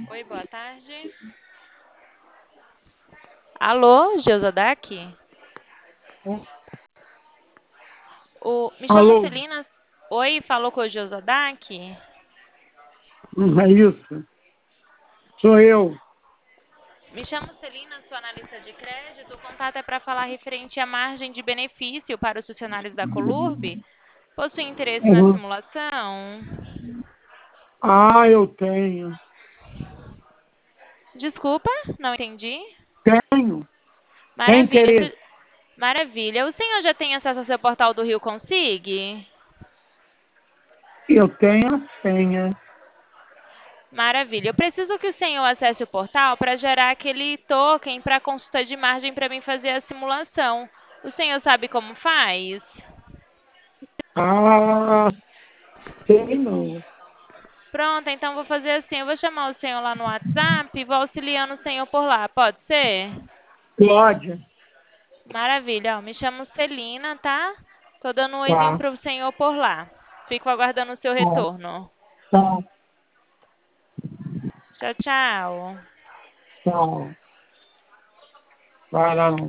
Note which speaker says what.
Speaker 1: Oi, boa tarde. Alô, Geusadak? Me chamo
Speaker 2: Alô,
Speaker 1: Celina. Oi, falou com o Geusadak?
Speaker 2: não é isso? Sou eu.
Speaker 1: Me chamo Celina, sou analista de crédito. O contato é para falar referente à margem de benefício para os funcionários da Colurb. Possui interesse na
Speaker 2: Uhum.
Speaker 1: simulação?
Speaker 2: Ah, eu tenho.
Speaker 1: Desculpa, não entendi.
Speaker 2: Tenho. Tem
Speaker 1: Maravilha.
Speaker 2: interesse.
Speaker 1: Maravilha. O senhor já tem acesso ao seu portal do Rio Consig?
Speaker 2: Eu tenho a senha.
Speaker 1: Maravilha. Eu preciso que o senhor acesse o portal para gerar aquele token para consulta de margem para mim fazer a simulação. O senhor sabe como faz?
Speaker 2: Ah, sei não.
Speaker 1: Pronto, então vou fazer assim. Eu vou chamar o senhor lá no WhatsApp e vou auxiliando o senhor por lá. Pode ser?
Speaker 2: Pode.
Speaker 1: Maravilha. Ó, me chamo Celina, tá? Tô dando um oizinho
Speaker 2: Tá.
Speaker 1: pro senhor por lá. Fico aguardando o seu
Speaker 2: Tá.
Speaker 1: retorno.
Speaker 2: Tá.
Speaker 1: Tchau, tchau.
Speaker 2: Tá. Vai lá.